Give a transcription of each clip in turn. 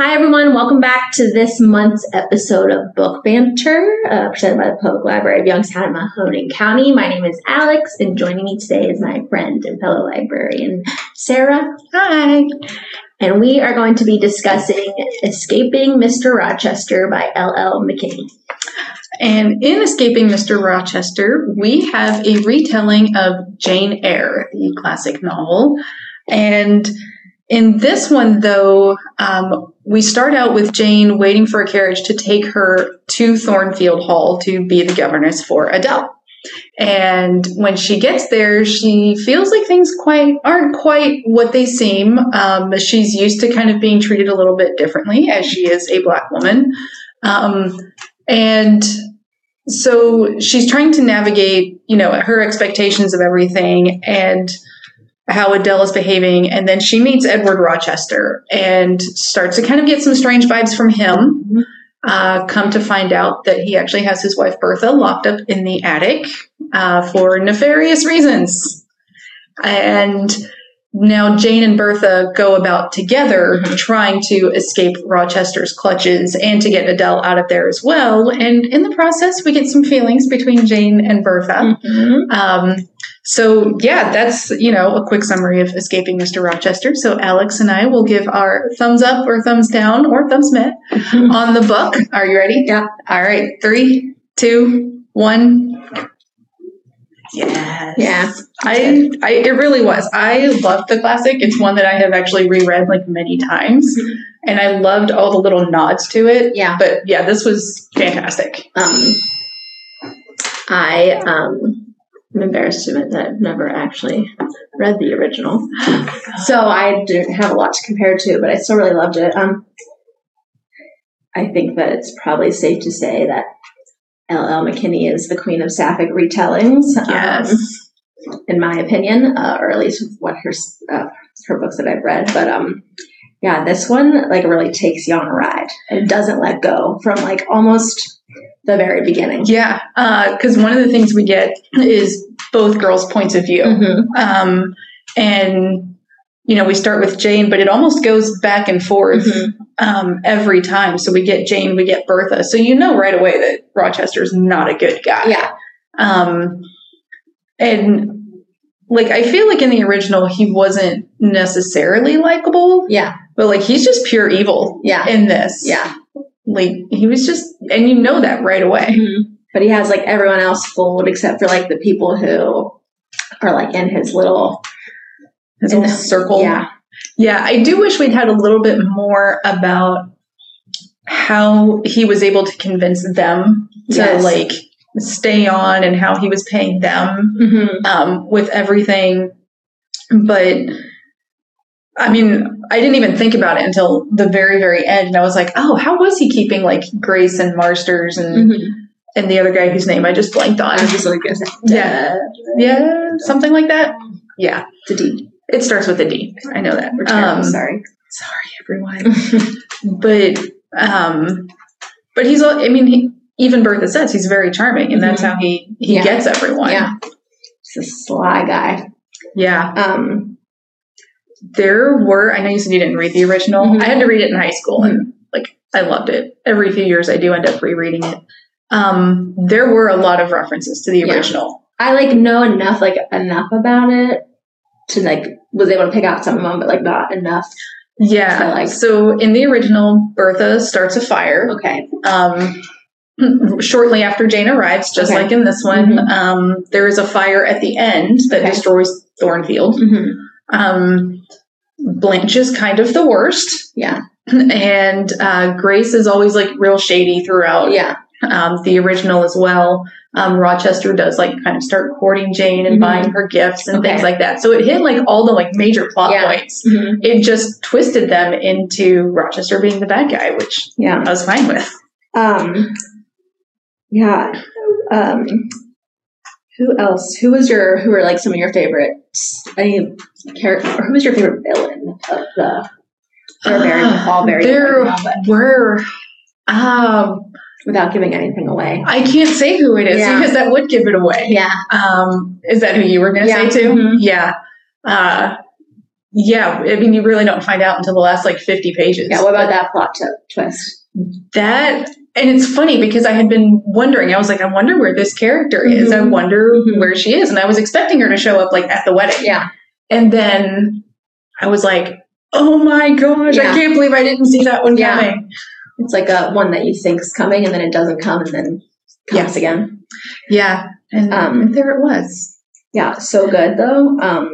Hi, everyone. Welcome back to this month's episode of Book Banter, presented by the Public Library of Youngstown and Mahoning County. My name is Alex, and joining me today is my friend and fellow librarian, Sarah. Hi. And we are going to be discussing Escaping Mr. Rochester by L.L. McKinney. And in Escaping Mr. Rochester, we have a retelling of Jane Eyre, the classic novel. And in this one, though, we start out with Jane waiting for a carriage to take her to Thornfield Hall to be the governess for Adele. And when she gets there, she feels like things aren't quite what they seem. She's used to kind of being treated a little bit differently, as she is a Black woman. And so she's trying to navigate, her expectations of everything and how Adele is behaving. And then she meets Edward Rochester and starts to kind of get some strange vibes from him. Come to find out that he actually has his wife Bertha locked up in the attic for nefarious reasons. And now Jane and Bertha go about together trying to escape Rochester's clutches and to get Adele out of there as well. And in the process, we get some feelings between Jane and Bertha. So yeah, that's, a quick summary of Escaping Mr. Rochester. So Alex and I will give our thumbs up or thumbs down or thumbs met on the book. Are you ready? Yeah. All right. 3, 2, 1. Yes. Yeah. It really was. I loved the classic. It's one that I have actually reread many times. And I loved all the little nods to it. Yeah. But yeah, this was fantastic. I'm embarrassed to admit that I've never actually read the original. So I didn't have a lot to compare to, but I still really loved it. I think that it's probably safe to say that L.L. McKinney is the queen of sapphic retellings, Yes. In my opinion, or at least what her books that I've read. But yeah, this one really takes you on a ride and doesn't let go from almost the very beginning. Yeah, because one of the things we get is both girls' points of view. And, we start with Jane, but it almost goes back and forth every time. So we get Jane, we get Bertha. So right away that Rochester's not a good guy. Yeah. And I feel like in the original, he wasn't necessarily likable. Yeah. But he's just pure evil in this. Yeah. He was just, and that right away. But he has everyone else fooled except for the people who are in his little circle. Yeah. Yeah. I do wish we'd had a little bit more about how he was able to convince them to stay on and how he was paying them with everything. But I didn't even think about it until the very, very end. And I was like, oh, how was he keeping Grace and Marsters and the other guy whose name I just blanked on? I was just Yeah, something like that. Yeah. It's a D. It starts with a D. I know that. Sorry, everyone. But he's, even Bertha says he's very charming, and that's how he gets everyone. Yeah. He's a sly guy. Yeah. There were, I know you said you didn't read the original. I had to read it in high school, and I loved it. Every few years I do end up rereading it. There were a lot of references to the original. I know enough about it to was able to pick out some of them, but not enough. Yeah. So in the original, Bertha starts a fire. Okay. Shortly after Jane arrives, just like in this one, there is a fire at the end that destroys Thornfield. Blanche is kind of the worst. Yeah. And Grace is always real shady throughout. Yeah. The original as well. Rochester does kind of start courting Jane and buying her gifts and things like that. So it hit all the major plot points. It just twisted them into Rochester being the bad guy, which I was fine with. Yeah. Who else? Who were some of your favorites? Any character? Or who was your favorite villain of the Barbarian? There were. Without giving anything away. I can't say who it is because that would give it away. Yeah. Is that who you were going to say too? Yeah. Yeah, I mean, you really don't find out until the last like 50 pages. Yeah, what about that plot twist? And it's funny because I had been wondering, I was like, I wonder where this character is. I wonder where she is. And I was expecting her to show up like at the wedding. Yeah. And then I was like, oh my gosh, I can't believe I didn't see that one coming. It's like a one that you think is coming and then it doesn't come and then comes again. Yeah. And there it was. Yeah, so good though.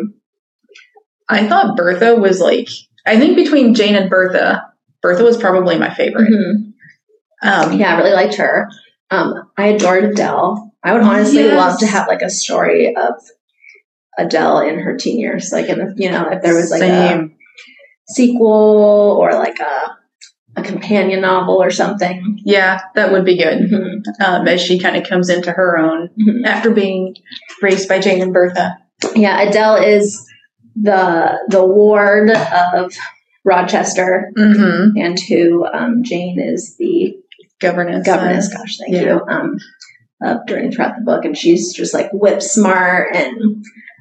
I thought Bertha was like, I think between Jane and Bertha was probably my favorite. Yeah, I really liked her. I adored Adele. I would honestly love to have like a story of Adele in her teen years, like in the, if there was like a sequel or like a companion novel or something. Yeah, that would be good. As she kind of comes into her own after being raised by Jane and Bertha. Yeah, Adele is the ward of Rochester, and who Jane is the governess. Gosh, thank you. Throughout the book, and she's just like whip smart and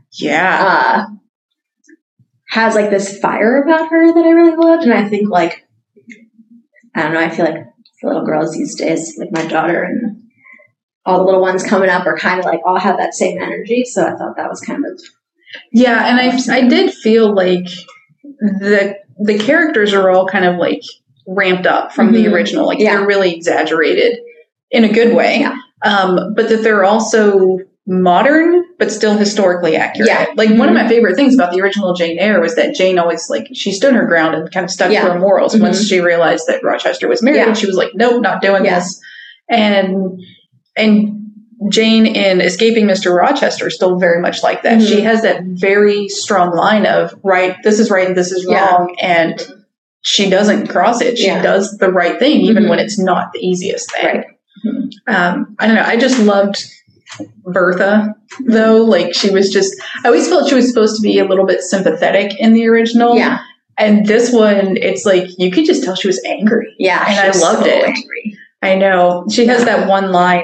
has like this fire about her that I really loved. And I think like I don't know, I feel like the little girls these days, like my daughter and all the little ones coming up, are kind of like all have that same energy. So I thought that was kind of and I did feel like the characters are all kind of like ramped up from the original. Like they're really exaggerated in a good way. Yeah. But that they're also modern, but still historically accurate. Yeah. Like one of my favorite things about the original Jane Eyre was that Jane always like, she stood her ground and kind of stuck to her morals. Once she realized that Rochester was married, she was like, nope, not doing this. And Jane in Escaping Mr. Rochester is still very much like that. She has that very strong line of this is right and this is wrong. And she doesn't cross it. She does the right thing, even when it's not the easiest thing. Right. I don't know. I just loved Bertha, though. Like she was just, I always felt she was supposed to be a little bit sympathetic in the original. Yeah. And this one, it's like, you could just tell she was angry. Yeah. And I loved it. Angry. I know. She has that one line,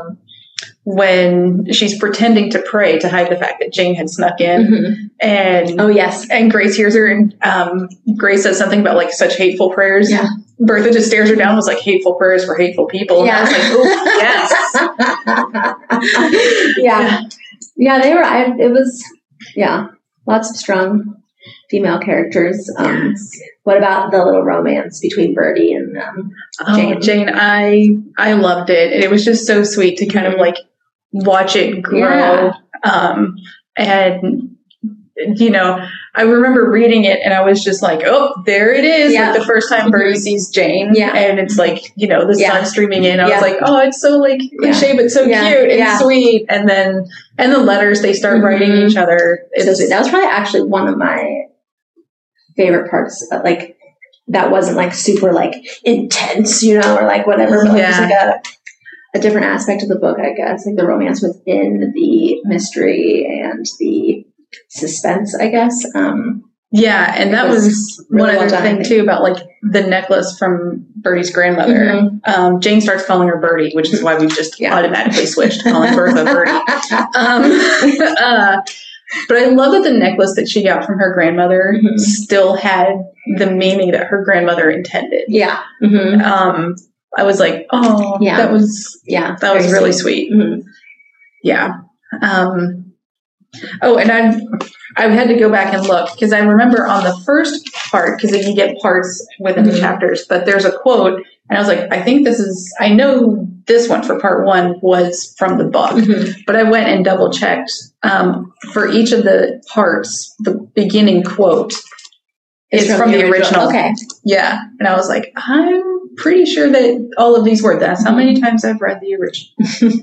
when she's pretending to pray to hide the fact that Jane had snuck in. And and Grace hears her, and Grace says something about like such hateful prayers. Yeah. Bertha just stares her down and was like, hateful prayers for hateful people. And I was like, oh, yes. Yeah, they were, it was, lots of strong female characters. What about the little romance between Bertie and Jane? Jane, I loved it. And it was just so sweet to kind of like watch it grow. And I remember reading it and I was just like, oh, there it is. Like the first time Bertie sees Jane and it's like, the sun streaming in. I was like, oh, it's so like cliche, but so cute and sweet. And then, the letters they start writing each other. So that was probably actually one of my favorite parts. Like that wasn't like super like intense, or like whatever, but like just like a different aspect of the book, I guess, like the romance within the mystery and the suspense, I guess. And that was really one other thing too about like the necklace from Bertie's grandmother. Jane starts calling her Bertie, which is why we just automatically switched to calling Bertha Bertie. But I love that the necklace that she got from her grandmother still had the meaning that her grandmother intended. Yeah. I was like, oh, that was really sweet. Yeah. And I had to go back and look because I remember on the first part, because you get parts within the chapters, but there's a quote and I was like, I know this one for part 1 was from the book, but I went and double checked for each of the parts, the beginning quote is from the original. Okay. Yeah. And I was like, I'm pretty sure that all of these were, that's how many times I've read the original.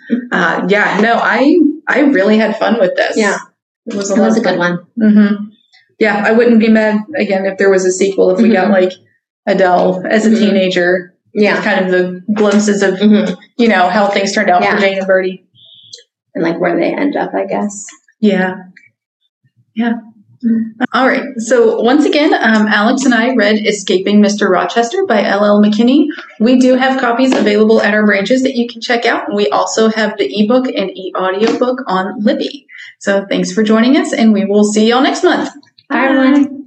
I really had fun with this. Yeah. It was a good one. Yeah. I wouldn't be mad again if there was a sequel, if we got like Adele as a teenager. Yeah. Kind of the glimpses of, how things turned out for Jane and Bertie. And like where they end up, I guess. Yeah. Yeah. All right. So once again, Alex and I read Escaping Mr. Rochester by L.L. McKinney. We do have copies available at our branches that you can check out. And we also have the ebook and e-audio book on Libby. So thanks for joining us, and we will see y'all next month. Bye everyone.